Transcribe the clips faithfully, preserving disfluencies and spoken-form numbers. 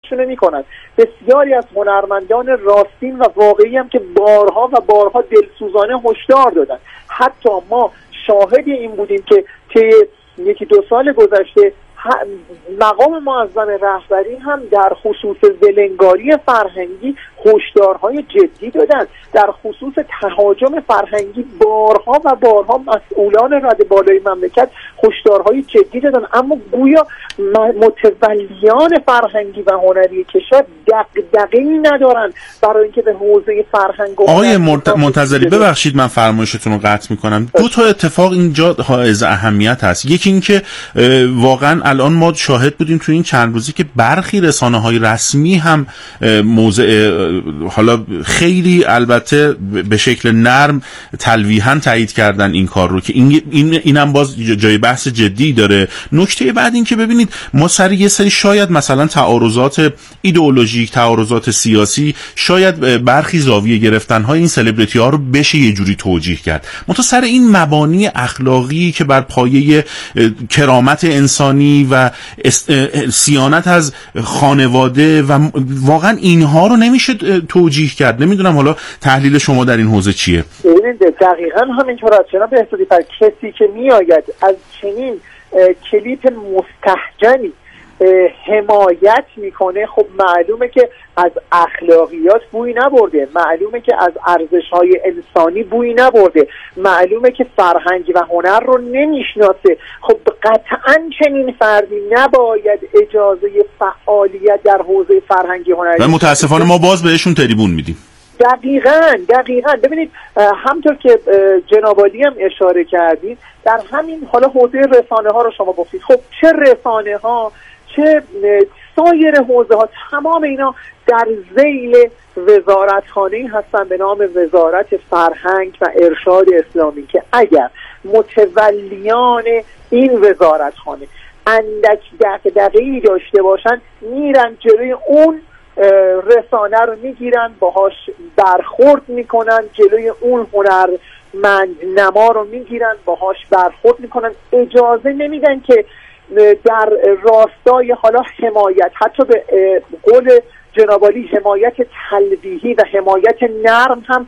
خودشونو میکنن. بسیاری از هنرمندان راستین و واقعی هم که بارها و بارها دلسوزانه هشدار دادن. حتی ما شاهد این بودیم که طی یکی دو سال گذشته مقام معظم رهبری هم در خصوص ولنگاری فرهنگی هشدارهای جدی دادن. در خصوص تهاجم فرهنگی بارها و بارها مسئولان رده بالای مملکت هشدارهای جدی دادن، اما گویا متولیان فرهنگی و هنری کشور دغدغه‌ای ندارن برای اینکه به حوزه فرهنگ و آقای منتظری ببخشید من فرمایشتون رو قطع میکنم. دو تا اتفاق اینجا حائز اهمیت هست. یکی این که واقعا الان ما شاهد بودیم تو این چند روزی که برخی رسانه‌های رسمی هم موضع حالا خیلی البته به شکل نرم تلویحاً تایید کردن این کار رو که این این اینم باز جای بحث جدی داره. نکته بعد این که ببینید ما سر یه سری شاید مثلا تعارضات ایدئولوژیک، تعارضات سیاسی، شاید برخی زاویه گرفتن‌های این سلبریتی ها رو بشه یه جوری توجیه کرد. منتها سر این مبانی اخلاقی که بر پایه کرامت انسانی و صیانت از خانواده و واقعا اینها رو نمیشه توجیه کرد. نمیدونم حالا تحلیل شما در این حوزه چیه؟ ببینید دقیقاً همینطور است جناب احسادی فر. کسی که میآید از چنین کلیپ مستهجنی حمایت میکنه، خب معلومه که از اخلاقیات بوی نبرده، معلومه که از ارزش‌های انسانی بوی نبرده، معلومه که فرهنگ و هنر رو نمیشناسه. خب قطعاً چنین فردی نباید اجازه فعالیت در حوزه فرهنگی هنری. و متاسفانه ما باز بهشون تریبون میدیم. دقیقاً دقیقاً ببینید همطور که جناب عالی هم اشاره کردید در همین حالا حوزه رسانه ها رو شما گفتید، خب چه رسانه ها چه سایر حوزه ها تمام اینا در ذیل وزارتخانه‌ای هستن به نام وزارت فرهنگ و ارشاد اسلامی که اگر متولیان این وزارتخانه اندک دغدغه‌ای داشته باشن میرن جلوی اون رسانه رو میگیرن، باهاش برخورد میکنن، جلوی اون هنرمند نما رو میگیرن، باهاش برخورد میکنن، اجازه نمیدن که در راستای حالا حمایت، حتی به قول جناب عالی حمایت تلویحی و حمایت نرم هم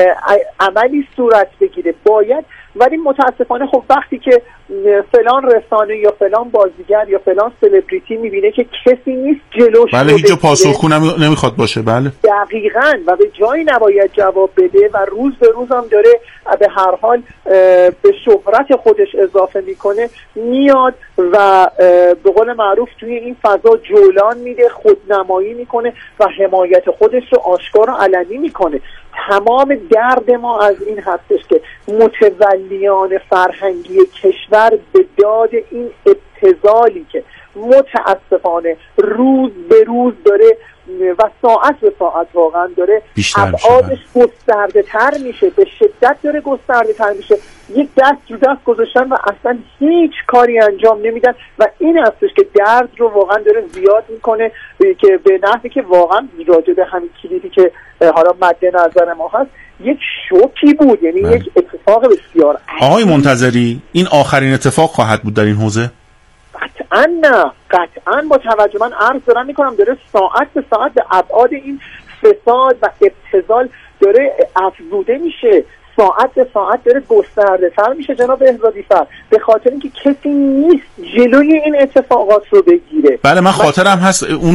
عملی صورت بگیره باید. ولی متاسفانه خب وقتی که فلان رسانه یا فلان بازیگر یا فلان سلبریتی میبینه که کسی نیست جلوش، بله هیچ جا پاسخگو نمیخواد باشه، بله دقیقاً، و به جایی نباید جواب بده و روز به روز هم داره به هر حال به شهرت خودش اضافه میکنه، میاد و به قول معروف توی این فضا جولان میده، خودنمایی میکنه و حمایت خودش رو آشکار و علنی میکنه. تمام درد ما از این هستش که متولیان فرهنگی کشور به داد این ابتذالی که متاسفانه روز به روز داره و ساعت به ساعت واقعا داره ابعادش گسترده تر میشه، به شدت داره گسترده تر میشه، یک دست رو دست گذاشتن و اصلا هیچ کاری انجام نمیدن و این هستش که درد رو واقعا داره زیاد میکنه که به نحوی که واقعا راجع به همین کلیپی که حالا مد نظر ما هست یک شوکی بود، یعنی من. یک اتفاق بسیار آقای منتظری این آخرین اتفاق خواهد بود در این حوزه؟ قطعا نه، قطعا با توجه من عرض دارم میکنم داره ساعت به ساعت به ابعاد این فساد و ابتذال داره افزوده میشه، ساعت به ساعت داره گسترده تر میشه جناب احزادی فر، به خاطر اینکه کسی نیست جلوی این اتفاقات رو بگیره. بله من خاطرم هست اون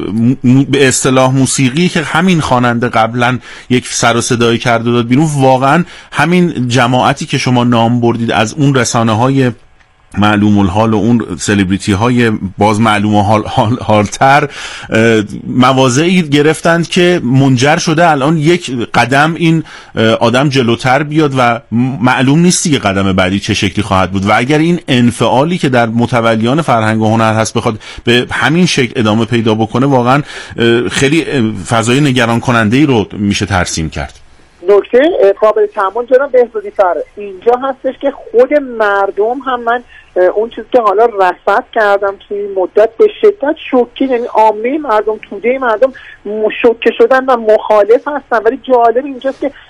به اصطلاح موسیقی که همین خواننده قبلا یک سر و صدایی کرد و داد بیرون، واقعا همین جماعتی که شما نام بردید از اون رسانه های معلوم الحال و اون سلبریتی های باز معلوم حال حال حالتر مواضعی گرفتند که منجر شده الان یک قدم این آدم جلوتر بیاد و معلوم نیست دیگه قدم بعدی چه شکلی خواهد بود و اگر این انفعالی که در متولیان فرهنگ و هنر هست بخواد به همین شکل ادامه پیدا بکنه واقعا خیلی فضای نگران کننده ای رو میشه ترسیم کرد. نکته قابل تأمل جناب بهزادی فر اینجا هستش که خود مردم هم، من اون چیزی که حالا رصد کردم توی این مدت به شدت شوکی، یعنی عامه مردم، توده مردم شوکه شدن و مخالف هستن، ولی جالب اینجاست که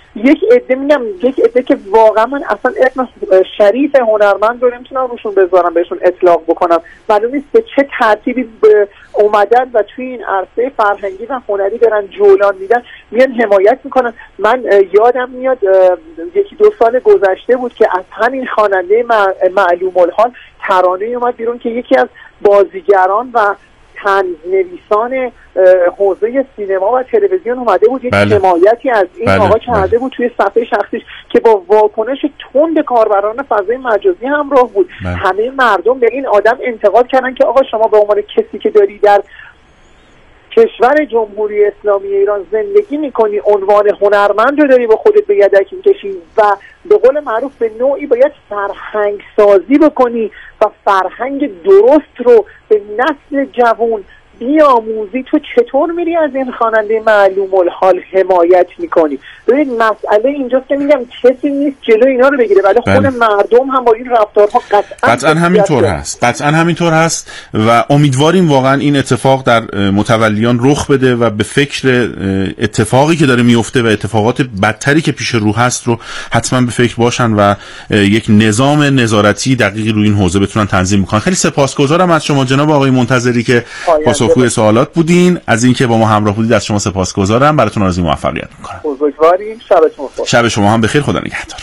یک عده میگم یک عده که واقعا من اصلا اسم شریف هنرمند رو نمیتونم روشون بذارم، بهشون اطلاق بکنم، معلوم نیست به چه ترتیبی اومدن و توی این عرصه فرهنگی و هنری دارن جولان میدن، میان حمایت میکنن. من یادم میاد یکی دو سال گذشته بود که از همین خواننده معلوم الحال ترانه اومد بیرون که یکی از بازیگران و طنزنویسان حوزه سینما و تلویزیون اومده بود یک بله. حمایتی از این بله. آقا کرده بود توی صفحه شخصیش که با واکنش تند کاربران فضای مجازی همراه بود. بله. همه مردم به این آدم انتقاد کردن که آقا شما به عنوان کسی که داری در کشور جمهوری اسلامی ایران زندگی میکنی، عنوان هنرمند رو داری با خودت به یدک میکشی و به قول معروف به نوعی باید فرهنگ سازی بکنی و فرهنگ درست رو به نسل جوان بیاموزی، تو چطور میری از این خواننده معلوم الحال حمایت میکنی؟ ببینید مسئله اینجاست که میگم کسی نیست جلو اینا رو بگیره، ولی خود مردم هم با این رفتارها قطعا قطعا همینطور هست قطعا همینطور هست و امیدواریم واقعا این اتفاق در متولیان رخ بده و به فکر اتفاقی که داره میفته و اتفاقات بدتری که پیش رو هست رو حتما به فکر باشن و یک نظام نظارتی دقیقی روی این حوزه بتونن تنظیم بکنن. خیلی سپاسگزارم از شما جناب آقای منتظری که پاسخگوی سوالات بودین، از اینکه با ما همراه بودید از شما سپاسگزارم. براتون آرزوی موفقیت میکنم. بزرگوارین. شبتون بخیر. شب شما هم بخیر. خدا نگهدار.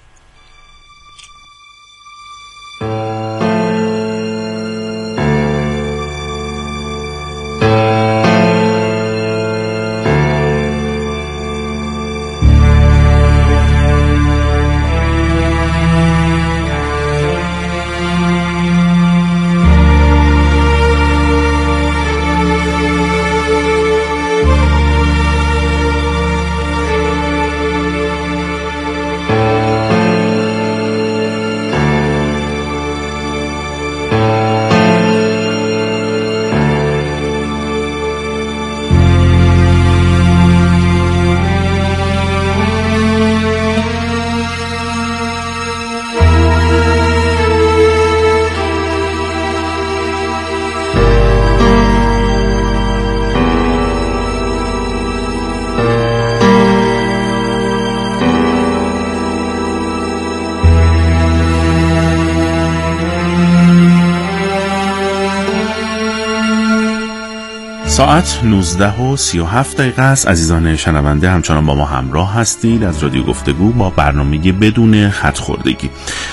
ساعت نوزده و سی و هفت دقیقه است. عزیزان شنونده همچنان با ما همراه هستید از رادیو گفتگو با برنامه بدون خط خوردگی.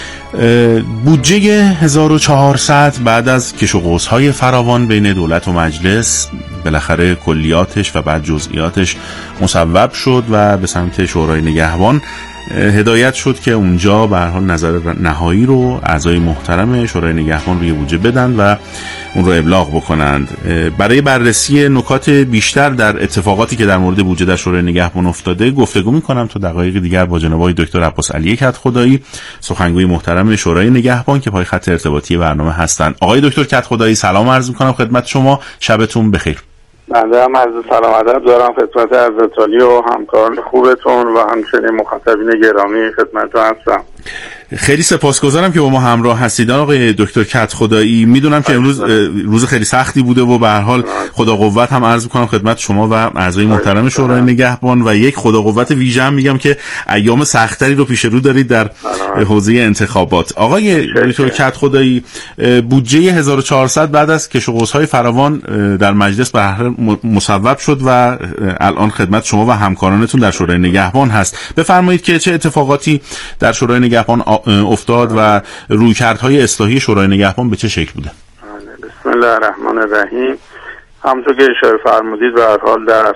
بودجه هزار و چهارصد بعد از کش و قوس‌های فراوان بین دولت و مجلس بالاخره کلیاتش و بعد جزئیاتش مصوب شد و به سمت شورای نگهبان هدایت شد که اونجا به هر حال نظر نهایی رو اعضای محترم شورای نگهبان روی بودجه بدن و اون رو ابلاغ بکنند. برای بررسی نکات بیشتر در اتفاقاتی که در مورد بودجه در شورای نگهبان افتاده گفتگو می‌کنم تا دقایق دیگر با جناب آقای دکتر عباس علی کدخدایی، سخنگوی محترم شورای نگهبان که پای خط ارتباطی برنامه هستند. آقای دکتر کدخدایی سلام عرض می‌کنم خدمت شما، شبتون بخیر. بنده هم عرض سلام ادب دارم خدمت حضرت عالی و همکاران خوبتون و همچنین مخاطبین گرامی خدمتتون هستم. خیلی سپاسگزارم که با ما همراه هستید آقای دکتر کدخدایی. میدونم که امروز روز خیلی سختی بوده و به هر حال خدا قوت هم عرض می‌کنم خدمت شما و اعضای محترم شورای نگهبان و یک خدا قوت ویژه هم میگم که ایام سختری رو پیش رو دارید در حوزه انتخابات. آقای دکتر کدخدایی، بودجه هزار و چهارصد بعد از کش و قوس‌های فراوان در مجلس به هر حال مصوب شد و الان خدمت شما و همکارانتون در شورای نگهبان هست. بفرمایید که چه اتفاقاتی در شورای نگهبان افتاد و رویکردهای اصلاحی شورای نگهبان به چه شکل بوده؟ بسم الله الرحمن الرحیم. همونطور که اشاره فرمودید به هر حال در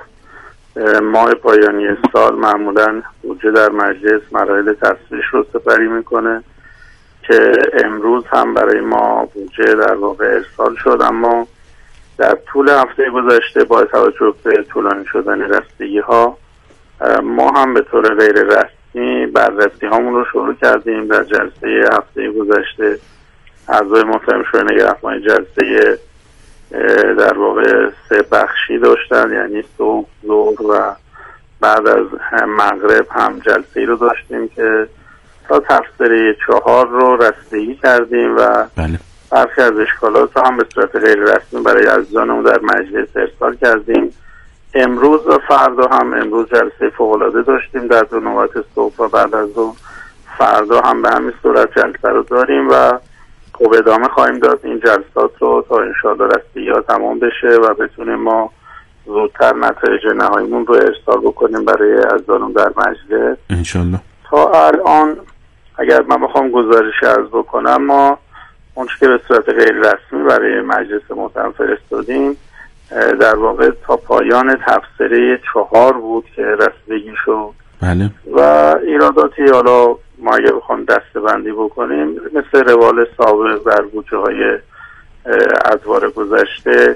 ماه پایانی سال معمولا بودجه در مجلس مراحل تصویبش رو سپری میکنه که امروز هم برای ما بودجه در واقع ارسال شد، اما در طول هفته گذشته با توجه به طولانی شدن رسیدگی ها ما هم به طور غیر رسمی بررسی هامون رو شروع کردیم. در جلسه هفته گذشته اعضای محترم شورای نگهبان جلسه در واقع سه بخشی داشتن، یعنی صبح، ظهر و بعد از مغرب هم جلسه رو داشتیم که تا تفسیر چهار رو رسیدگی کردیم و بله. برخی از اشکالات هم به صورت غیر رسمی برای عزیزانمون در مجلس ارسال کردیم امروز و فردا هم، امروز جلسه فوق‌العاده داشتیم در دو نوبت صبح و بعد از اون فردا هم به همین صورت جلسه رو داریم و خب ادامه خواهیم داد این جلسات رو تا انشاءالله رستگی‌ها تمام بشه و بتونیم ما زودتر نتایج نهاییمون رو ارسال بکنیم برای عزیزانم در مجلس انشاءالله. تا الان اگر من بخوام گزارشی عرض بکنم، ما اون که به صورت غیر رسمی برای مجلس محترم فرستادیم در واقع تا پایان تبصره چهار بود که رسیدگی شد. بله. و ایراداتی حالا ما اگر بخوام دسته بندی بکنیم مثل روال سابق در بودجه های ادوار گذشته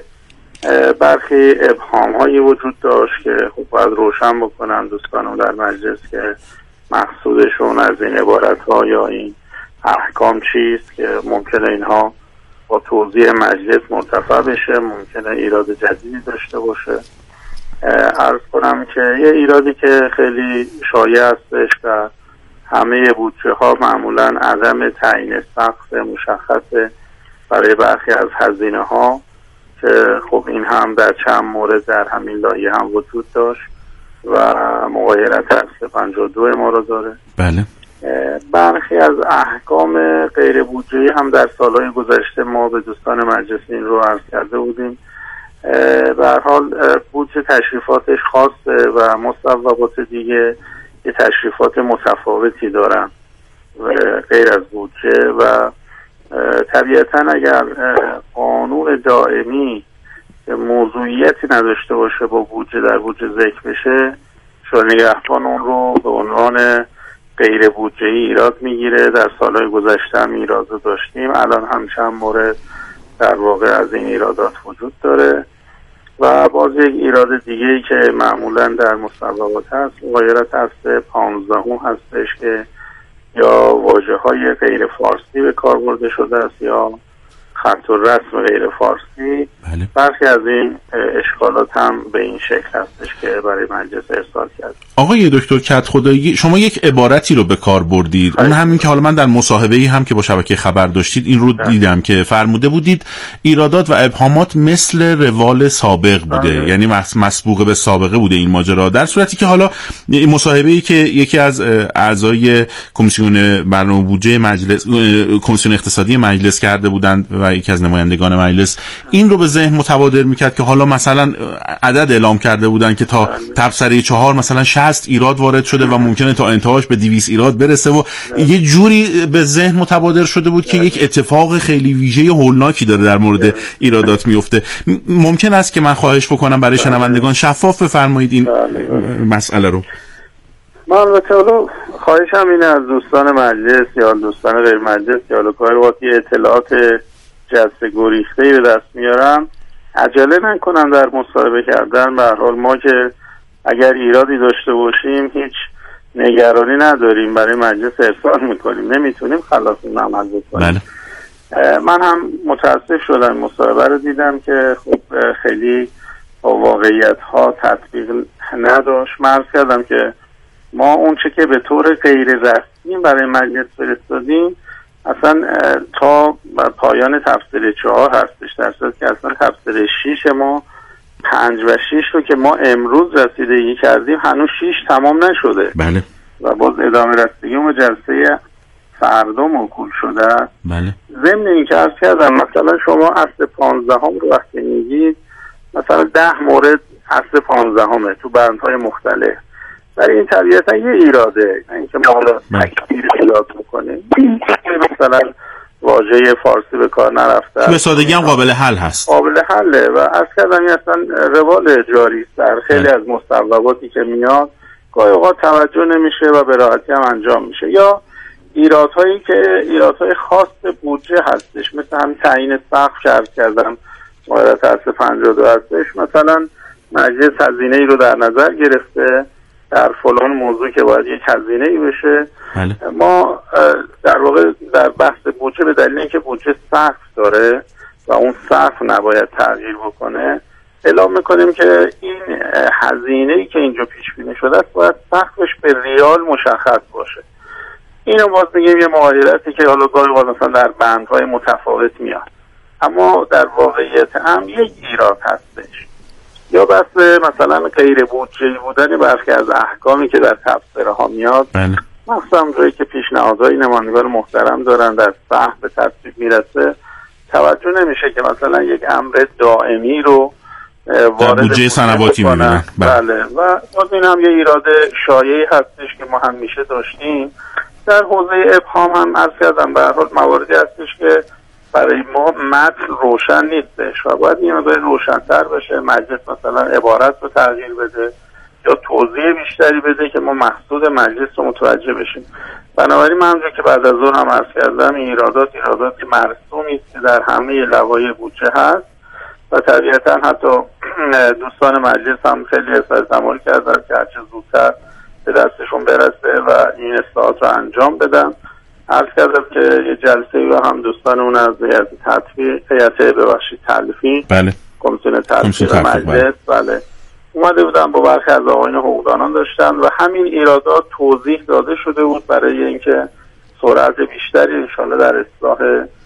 برخی ابهام هایی وجود داشت که خب باید روشن بکنن دوستانم در مجلس که مقصودشون از این عبارت ها یا این احکام چیست که ممکنه اینها با توضیح مجلس مرتفع بشه، ممکنه ایراد جدیدی داشته باشه. عرض کنم که یه ایرادی که خیلی شایع هستش در همه بودجه ها معمولا عدم تعیین سقف مشخص برای برخی از هزینه ها که خب این هم در چند مورد در همین لایحه هم وجود داشت و مغایرت از پنجاه و دو ما رو داره. بله. برخی از احکام غیر بودجه‌ای هم در سالهای گذشته ما به دوستان مجلس این رو عرض کرده بودیم. به هر حال بودجه تشریفاتش خاصه و مصوبات دیگه یه تشریفات متفاوتی دارن غیر از بودجه و طبیعتا اگر قانون دائمی موضوعیتی نداشته باشه با بودجه در بودجه ذکر بشه، شورای نگهبان اون رو به عنوان غیر بودجه‌ای ایراد میگیره. در سالهای گذشته هم ایراد رو داشتیم، الان هم چند مورد در واقع از این ایرادات وجود داره. و باز یک ایراد دیگه‌ای که معمولا در مصوبات هست مغایرت هست پانزدهم هستش که یا واژه‌های غیر فارسی به کار برده شده است یا خط الرسم غیر فارسی. بله. برخی از این اشکالات هم به این شکل هستش که برای مجلس ارسال کرد. آقای دکتر کدخدایی، شما یک عبارتی رو به کار بردید، اون همین که حالا من در مصاحبه‌ای هم که با شبکه خبر داشتید این رو ده. دیدم که فرموده بودید ایرادات و ابهامات مثل روال سابق بوده. ده. یعنی مسبوق به سابقه بوده این ماجرا، در صورتی که حالا این مصاحبه‌ای که یکی از اعضای کمیسیون برنامه بودجه مجلس، کمیسیون اقتصادی مجلس کرده بودند و یکی از نمایندگان مجلس این رو به ذهن متبادر میکرد که حالا مثلا عدد اعلام کرده بودن که تا تبصره چهار مثلا شصت ایراد وارد شده و ممکنه تا انتهاش به دویست ایراد برسه و یه جوری به ذهن متبادر شده بود که یک اتفاق خیلی ویژه هولناکی داره در مورد ایرادات میفته. ممکن است که من خواهش بکنم برای شنوندگان شفاف بفرمایید این مسئله رو؟ من البته خواهشم اینه از دوستان مجلس یا دوستان غیر مجلس که حالا کاری وقتی اطلاعات جسته گریخته‌ای به دست میارم عجله نکنم در مصاحبه کردن. به هر حال ما که اگر ایرادی داشته باشیم هیچ نگرانی نداریم، برای مجلس ارسال میکنیم، نمیتونیم خلاص اون عمل بکنیم. بله. من هم متاسف شدم مصاحبه رو دیدم که خب خیلی با واقعیت ها تطبیق نداشت. من عرض کردم که ما اون چه که به طور غیر رسمی برای مجلس فرستادیم اصلا تا پایان تبصره چهار هستش، در صورتی که اصلا تبصره شیش ما پنج و شیش رو که ما امروز رسیدگی کردیم هنوز شیش تمام نشده. بله. و باز ادامه رسیدگی اون جلسه فردا موکول شده. بله. ضمن این که عرض کردم مثلا شما اصل پانزدهم رو وقتی میگید مثلا ده مورد اصل پانزدهمه تو بندهای مختلف، برای این طبیعتا یه ایراده، اینکه ما حالا تکبیر ایراد میکنیم مثلا واژه فارسی به کار نرفته به سادگی هم قابل حل هست، قابل حله و از کردم اصلا روال جاری در خیلی از مصوباتی که میاد گاهی اوقات توجه نمیشه و به راحتی هم انجام میشه. یا ایرادهایی که ایرادهای خاص بودجه هستش مثل همین تعیین سقف که عرض کردم مورد اصل پنجاه و دو هستش، مثلا مجلس هزینه ای رو در نظر گرفته در فلان موضوع که باید یک هزینه ای بشه. بله. ما در واقع در بحث بودجه به دلیل اینکه بودجه سقف داره و اون سقف نباید تغییر بکنه اعلام میکنیم که این هزینه ای که اینجا پیش بینی شده است باید سقفش به ریال مشخص باشه. اینو باز میگیم یه مغایرتی که حالا گاهی مثلا در بندهای متفاوت میاد، اما در واقعیت هم یک ایراد هستش. یا بس مثلا غیر بودجه‌ای بودن برخی از احکامی که در تفسیر ها میاد، بله. مثلا اونجایی که پیشنهادهای نمایندگان محترم دارن در فهم به تصویب میرسه، توجه نمیشه که مثلا یک امر دائمی رو وارد بودجه سنواتی می‌کنن. بله. و باز این هم یه ایراد شایعی هستش که ما همیشه داشتیم در حوزه ابهام، هم عرض کردم به هر حال مواردی هستش که برای ما متن روشن نیستش و باید این مقدار روشن‌تر بشه، مجلس مثلا عبارت رو تغییر بده یا توضیح بیشتری بده که ما مقصود مجلس رو متوجه بشیم. بنابراین من همونجور که بعد از ظهر هم عرض کردم، این ایرادات ایرادات مرسومی است که در همه لوایح بودجه هست و طبیعتا حتی دوستان مجلس هم خیلی استعمال کردن که هرچه زودتر به دستشون برسه و این اصلاحات رو انجام بدن. عرض کردم که یه جلسه رو هم دوستانمون از هیئت تطبیق هیئت ببخشید تلفیق بله کمیسیون تلفیق مجلس بله اومده بودن با برخی از آقایان حقوقدانان داشتن و همین ایرادات توضیح داده شده بود برای اینکه سرعت بیشتری انشالله در اصلاح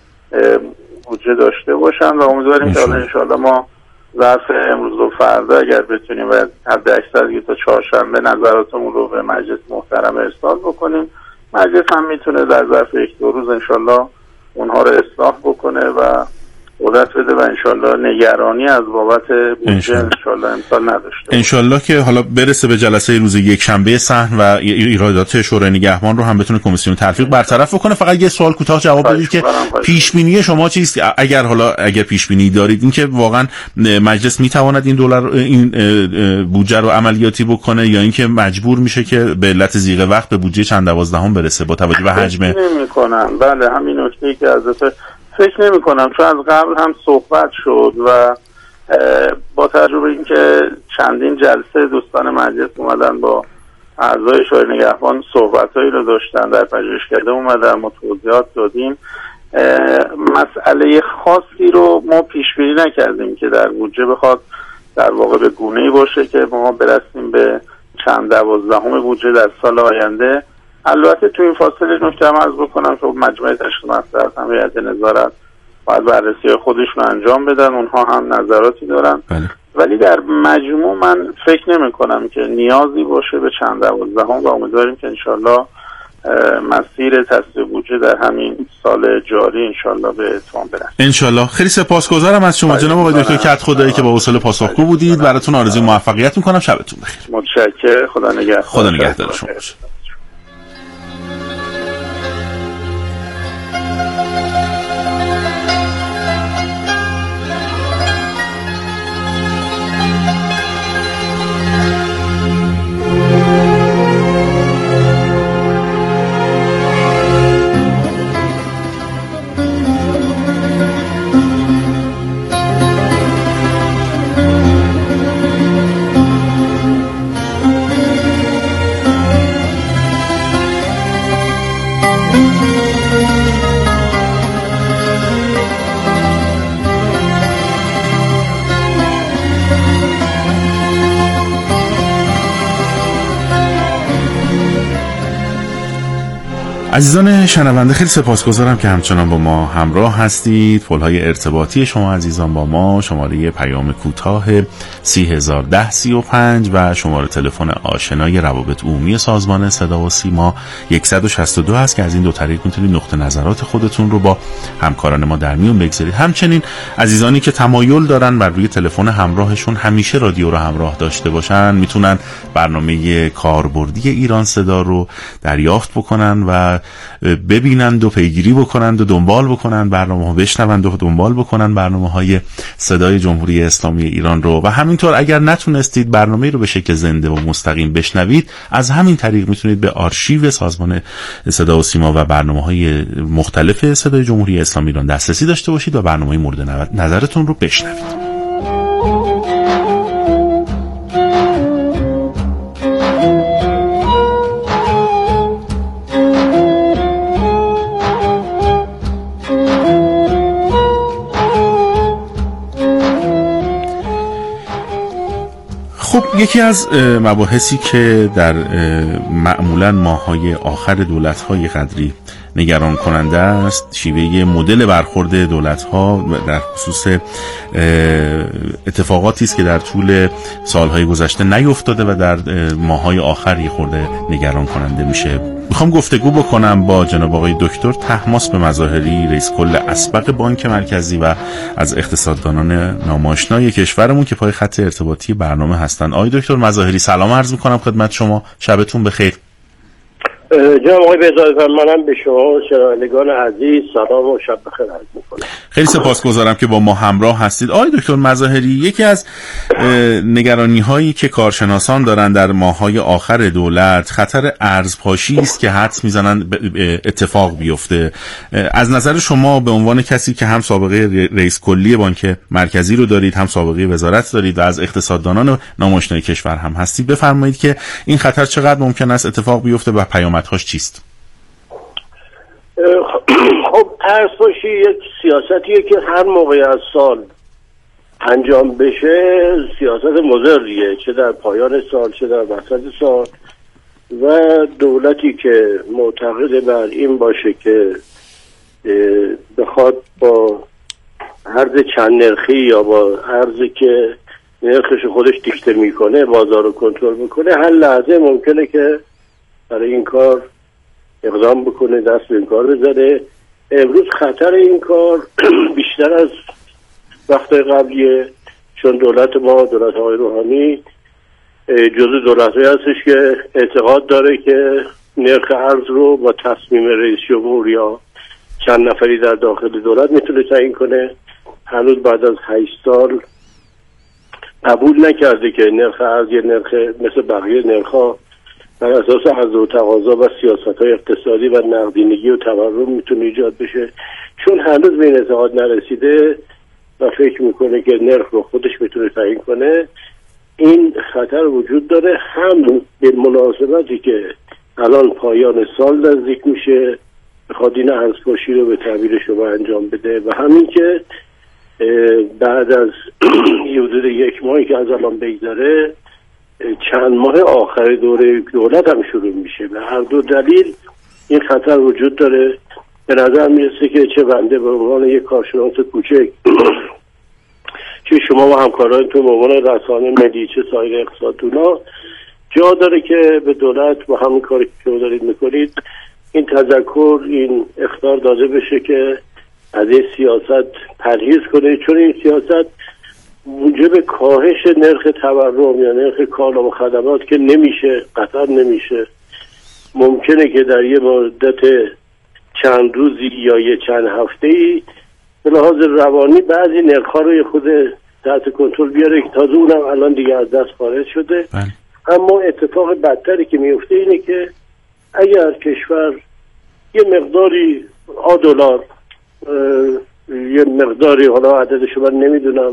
بودجه داشته باشن و امیدواریم که انشالله ما ظرف امروز و فردا اگر بتونیم و حد اکثر تا چهارشنبه نظراتمون رو به مجلس محترم ارسال بکنیم، مجلس هم میتونه در ظرف یک دو روز انشالله اونها رو اصلاح بکنه و قدرت بده و انشالله نگرانی از بابت بودجه انشالله امسال نداشته. انشالله که حالا برسه به جلسه روز یک شنبه صحن و ایرادات شورای نگهبان رو هم بتونه کمیسیون تلفیق برطرف بکنه. فقط یه سوال کوتاه جواب بدید که پیش بینی شما چیست، اگر حالا اگر پیش بینی دارید، اینکه واقعا مجلس میتواند این دلار این بودجه رو عملیاتی بکنه یا اینکه مجبور میشه که به علت ضیق وقت به بودجه چند دوازدهم برسه با توجه به حجم نمی‌کنم. بله همین نکته‌ای که از فکر نمی کنم، چون از قبل هم صحبت شد و با تجربه اینکه چندین جلسه دوستان مجلس اومدن با اعضای شورای نگهبان صحبتایی رو داشتن، در پژوهشکده اومدن، ما توضیحات دادیم، مسئله خاصی رو ما پیش بینی نکردیم که در بودجه بخواد در واقع به گونه‌ای باشه که ما برسیم به چند دوازدهم بودجه در سال آینده. البته تو این فاصله نکته هم عرض بکنم که مجموعه تشخیص مصلحت هم هیئت نظارت باید بررسی خودشون انجام بدن، اونها هم نظراتی دارن بله. ولی در مجموع من فکر نمی کنم که نیازی باشه به چند دوازدهم و امیدواریم که انشالله مسیر تصویب بودجه در همین سال جاری انشالله به اتمام برسه. انشالله. خیلی سپاسگزارم از شما جناب آقای دکتر کدخدایی که با حوصله پاسخگو بودید. براتون آرزوی موفقیت میکنم. شبتون بخیر. متشکرم. خدا نگهدار. خدا نگهدار شما باشه. عزیزان شنونده خیلی سپاسگزارم که همچنان با ما همراه هستید. پل‌های ارتباطی شما عزیزان با ما شماره پیام کوتاه سی هزار ده سی و پنج و شماره تلفن آشنای روابط عمومی سازمان صدا و سیما صد و شصت و دو هست که از این دو طریق میتونید نقطه نظرات خودتون رو با همکاران ما در میون بگذارید. همچنین عزیزانی که تمایل دارن بر روی تلفن همراهشون همیشه رادیو رو همراه داشته باشن میتونن برنامه کاربردی ایران صدا رو دریافت بکنن و ببینند و پیگیری بکنند و دنبال بکنند برنامه ها، بشنوند و دنبال بکنند برنامه های صدای جمهوری اسلامی ایران رو. و همینطور اگر نتونستید برنامه رو به شکل زنده و مستقیم بشنوید، از همین طریق میتونید به آرشیو سازمان صدا و سیما و برنامه های مختلف صدای جمهوری اسلامی ایران دسترسی داشته باشید و برنامه مورد نظرتون رو بشنوید. خب یکی از مباحثی که در معمولا ماهای آخر دولت‌های قدری نگران کننده است. شیوه مدل برخورد دولت‌ها در خصوص اتفاقاتی است که در طول سالهای گذشته نیفتاده و در ماه‌های آخر یه خورده نگران کننده میشه. میخوام گفتگو بکنم با جناب آقای دکتر طهماسب مظاهری، رئیس کل اسبق بانک مرکزی و از اقتصاددانان ناماشنای کشورمون که پای خط ارتباطی برنامه هستن. آقای دکتر مظاهری سلام عرض میکنم خدمت شما، شبتون بخیر. جناب آقای بهزاد، منم به شما شنوندگان عزیز سلام و شب بخیر عرض میکنم. خیلی سپاسگزارم که با ما همراه هستید. آقای دکتر مظاهری، یکی از نگرانی هایی که کارشناسان دارن در ماه‌های آخر دولت خطر ارزپاشی است که حدس میزنن اتفاق بیفته. از نظر شما به عنوان کسی که هم سابقه رئیس کلی بانک مرکزی رو دارید، هم سابقه وزارت دارید و از اقتصاددانان ناماشنای کشور هم هستید، بفرمایید که این خطر چقدر ممکن است اتفاق بیفته و پیامدهاش چیست؟ خب ارزپاشی یک سیاستیه که هر موقع از سال انجام بشه سیاست مضریه، چه در پایان سال چه در وسط سال، و دولتی که معتقد بر این باشه که بخواد با ارز چند نرخی یا با ارزی که نرخش خودش دیکته میکنه بازار رو کنترل میکنه، هر لحظه ممکنه که برای این کار اقدام بکنه، دست به این کار بزنه. امروز خطر این کار بیشتر از وقتهای قبلیه، چون دولت ما، دولت آقای روحانی، جزء دولت‌هایی هستش که اعتقاد داره که نرخ ارز رو با تصمیم رئیس جمهور یا چند نفری در داخل دولت میتونه تعیین کنه. هنوز بعد از هشت سال قبول نکرده که نرخ ارز یه نرخ مثل بقیه نرخ‌ها بر اساس عرضه و تقاضا و سیاست‌های اقتصادی و نقدینگی و تورم میتونه ایجاد بشه، چون هنوز به این اعتقاد نرسیده و فکر میکنه که نرخ رو خودش میتونه تعیین کنه. این خطر وجود داره، هم به مناسبتی که الان پایان سال نزدیک میشه بخواد این ارزپاشی رو به تعبیر شما انجام بده، و همین که بعد از حدود یک ماهی که از الان بگذره چند ماه آخر دوره دولت هم شروع میشه. به هر دو دلیل این خطر وجود داره. به نظر میرسه که چه بنده به عنوان یک کارشناس کوچک چه شما و همکارانتون به عنوان رسانه ملی چه سایر اقتصاددونا جا داره که به دولت با همین کاری که شما دارید میکنید این تذکر، این اخطار داده بشه که از این سیاست پرهیز کنه، چون این سیاست موجب کاهش نرخ تورم یا نرخ کالا و خدمات که نمیشه، قطعا نمیشه. ممکنه که در یه مدت چند روزی یا یه چند هفته‌ای به لحاظ روانی بعضی نرخ‌ها رو خود تحت کنترل بیاره که تازه اونم الان دیگه از دست خارج شده. بله. اما اتفاق بدتری که میفته اینه که اگر کشور یه مقداری آ دلار یه مقداری، حالا عددش رو من نمیدونم،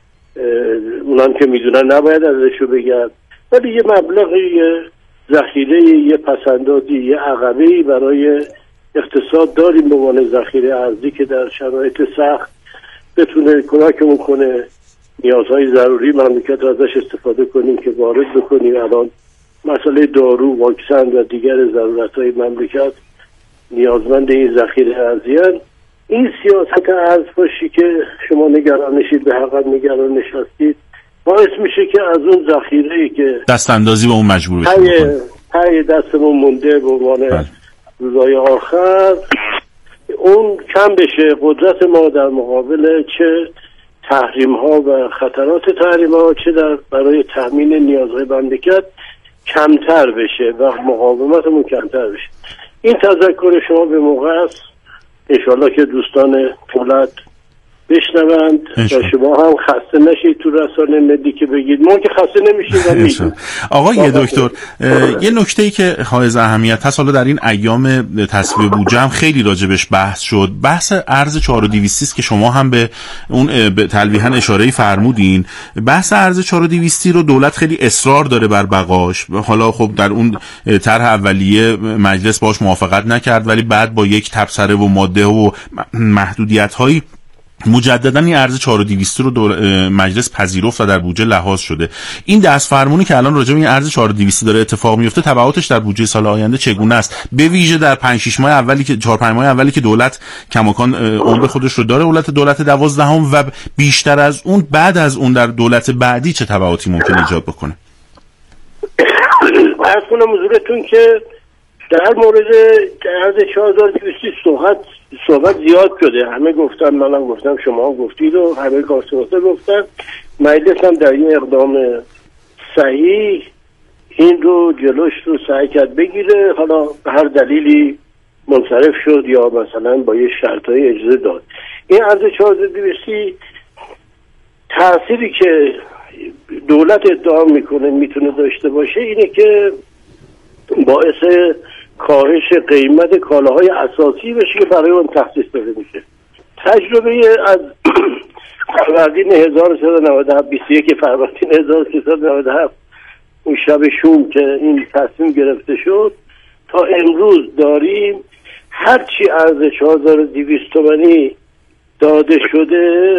اونان که میدونن نباید ازشو بگن، ولی یه مبلغی، یه ذخیره، یه پسندازی، یه عقبه‌ای برای اقتصاد داریم به عنوان ذخیره ارزی که در شرایط سخت بتونه کمکمون کنه نیازهای ضروری مملکت رو ازش استفاده کنیم که وارد بکنیم. الان مسئله دارو، واکسن و دیگر ضرورت‌های مملکت نیازمند این ذخیره ارزی هست. این سیاست ارزپاشی که شما نگران نشید، به حقیقت نگران نشستید، باعث میشه که از اون ذخیره‌ای که دست اندازی به اون مجبور بشیم، پای دستمون مونده به عنوان روزهای آخر، اون کم بشه. قدرت ما در مقابل چه تحریم ها و خطرات تحریم ها چه در برای تامین نیازهای مملکت کمتر بشه و مقاومتمون کمتر بشه. این تذکر شما به موقع است. انشالله که دوستان دولت بشنوند و شما هم خسته نشید تو رسانه ملی که بگید. ما که خسته نمیشیم. آقای دکتر، یه نکته‌ای که حائز اهمیت هست، حالا در این ایام تصویه بودجه هم خیلی راجبش بحث شد، بحث ارز چهار و دویستی است که شما هم به اون به تلویحاً اشاره‌ای فرمودین. بحث ارز چهار و دویستی رو دولت خیلی اصرار داره بر بقاش. حالا خب در اون طرح اولیه مجلس باهاش موافقت نکرد، ولی بعد با یک تبصره و ماده و محدودیت‌هایی مجددا این ارز چهار و دویست رو دول... مجلس پذیرفت و در بودجه لحاظ شده. این دست فرمونی که الان راجع به این ارز چهار و دویست داره اتفاق میفته، تبعاتش در بودجه سال آینده چگونه است؟ به ویژه در پنج شش ماه اولی که چهار پنج ماه اولی که دولت کماکان عمر خودش رو داره، دولت دولت دوازدهم، و بیشتر از اون بعد از اون در دولت بعدی چه تبعاتی ممکن ایجاد بکنه؟ عرض کنم حضورتون که در مورد ارز چهار هزار و دویست صحبت صحبت زیاد شده. همه گفتن، منم گفتم، شما هم گفتید و همه کارشناسا گفتن. مجلس هم در این اقدام صحیح این رو جلوش رو سعی کرد بگیره. حالا به هر دلیلی منصرف شد یا مثلا با یه شرطهای اجازه داد. این ارز چهار هزار و دویست تأثیری که دولت ادعا میکنه میتونه داشته باشه اینه که باعث کاهش قیمت کالاهای اساسی بشه که برای اون تخصیص داده میشه. تجربه از فروردین هزار و سیصد و نود و هفت بیست و یک فروردین هزار و سیصد و نود و هفت اون شب شوم که این تصمیم گرفته شد تا امروز داریم هرچی ارز چهار هزار و دویست تومانی داده شده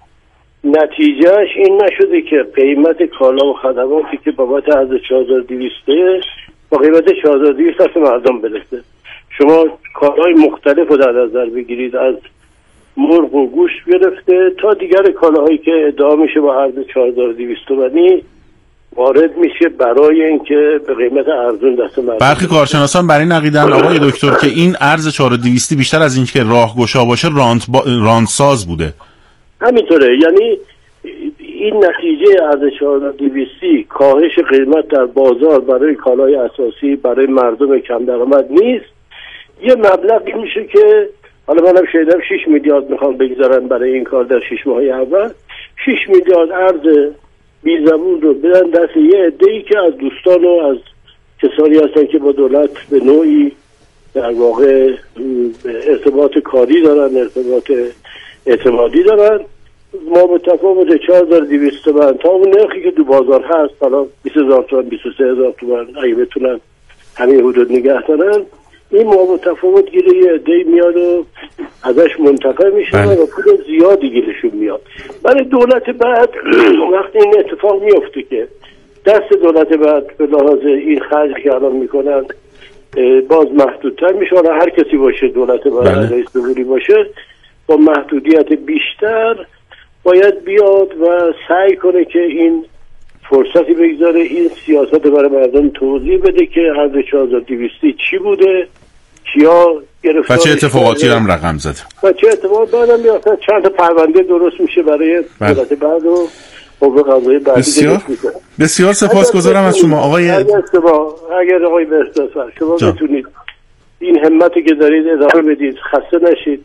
نتیجهش این نشده که قیمت کالا و خدماتی که بابت ارز چهار هزار و دویست با قیمت چهار هزار و دویست دست مردم برسه. شما کالای مختلف رو در نظر بگیرید، از مرغ و گوشت گرفته تا دیگر کالاهایی که ادعا میشه با ارز چهار هزار و دویست تومانی وارد میشه برای اینکه به قیمت ارزون دست مردم. برخی کارشناسان برای این عقیده‌اند آقای دکتر که این ارز چهار هزار و دویست بیشتر از اینکه راهگشا باشه رانت با... رانتساز بوده. همینطوره، یعنی این نتیجه ارز چهار هزار و دویست کاهش قیمت در بازار برای کالای اساسی برای مردم کم درآمد نیست. یه مبلغی میشه که حالا منم شنیدم شش میلیارد میخوام بگذارن برای این کار در شش ماه اول. شش میلیارد ارز بی زبون رو بدن دست یه عده‌ای که از دوستان و از کسانی هستن که با دولت به نوعی در واقع ارتباط کاری دارن، ارتباط اعتمادی دارن. ما به تفاوت چهار هزار و دویست تومن تا اون نرخی که تو بازار هست، حالا بیست هزار تومن بیست و سه هزار تومن اگه بتونن همین حدود نگه دارن، این ما به تفاوت گیره یه عده‌ای میاد و ازش منتفع میشن و پول زیادی گیرشون میاد. برای دولت بعد وقتی این اتفاق میفته که دست دولت بعد به لحاظ این خرج که الان میکنن باز محدودتر میشه، حالا هر کسی باشه دولت بعد رئیس جمهوری باشه با محدودیت بیشتر باید بیاد و سعی کنه که این فرصتی بگذاره این سیاست برای مردم توضیح بده که ارز چهار هزار و دویست چی بوده، کیا گرفتار و چه اتفاقاتی هم رقم زده و چه اتفاقات بعدم میافتن. چند تا پرونده درست میشه برای دولت بعد و قوه قضاییه بعدی. بسیار بسیار سپاسگزارم از شما آقای اگر شما اگر آقای بهرس‌فر شما بتونید این همتی که دارید ادامه بدید، خسته نشید.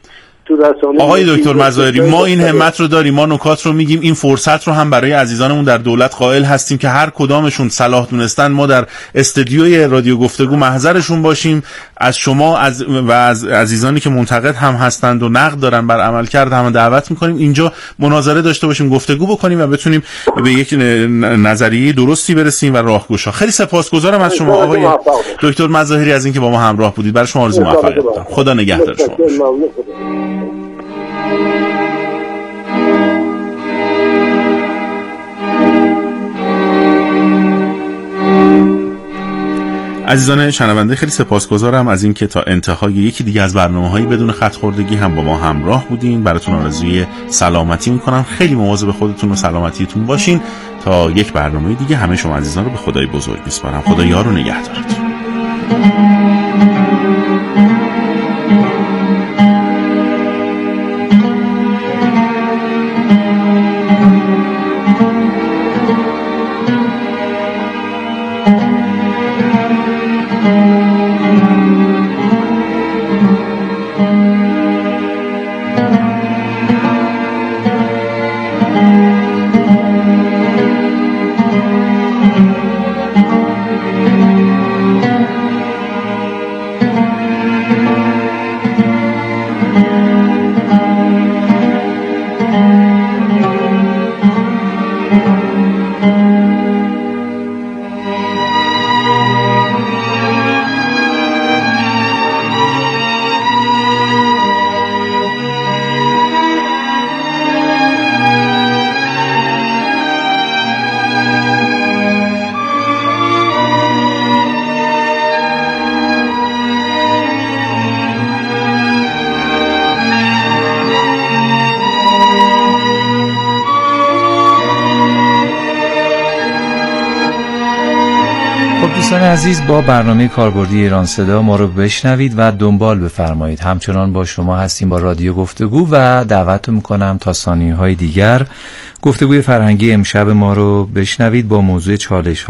آقای دکتر مظاهری، ما این همت رو داریم، ما نکات رو میگیم، این فرصت رو هم برای عزیزانمون در دولت قائل هستیم که هر کدامشون صلاح دونستن ما در استدیوی رادیو گفتگو محضرشون باشیم. از شما از و از عزیزانی که منتقد هم هستند و نقد دارن بر عملکرد هم دعوت میکنیم اینجا مناظره داشته باشیم، گفتگو بکنیم و بتونیم به یک نظریه درستی برسیم و راهگشا. خیلی سپاسگزارم از شما آقای دکتر مظاهری از اینکه با ما همراه بودید. برای شما آرزوی موفقیت دارم. خدا نگهدار شما. عزیزان شنونده، خیلی سپاسگزارم از اینکه تا انتهای یکی دیگه از برنامه‌های بدون خط خوردگی هم با ما همراه بودین. براتون آرزوی سلامتی میکنم. خیلی مواظب خودتون و سلامتیتون باشین. تا یک برنامه دیگه همه شما عزیزان رو به خدای بزرگ میسپارم. خدا یار و نگهدارتون. دوستان عزیز، با برنامه کاربردی ایران صدا ما رو بشنوید و دنبال بفرمایید. همچنان با شما هستیم با رادیو گفتگو و دعوت میکنم تا ثانیه‌های دیگر گفتگوی فرهنگی امشب ما رو بشنوید با موضوع چالش